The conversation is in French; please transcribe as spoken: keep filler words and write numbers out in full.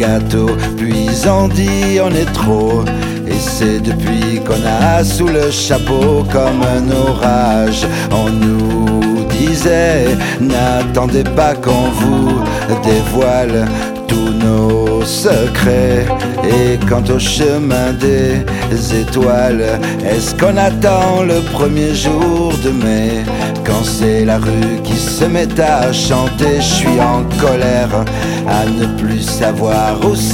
gâteau, puis on dit on est trop. Et c'est depuis qu'on a sous le chapeau comme un orage. On nous disait, n'attendez pas qu'on vous dévoile tous nos secrets. Et quant au chemin des étoiles, est-ce qu'on attend le premier jour de mai? Quand c'est la rue qui se met à chanter, je suis en colère à ne plus savoir où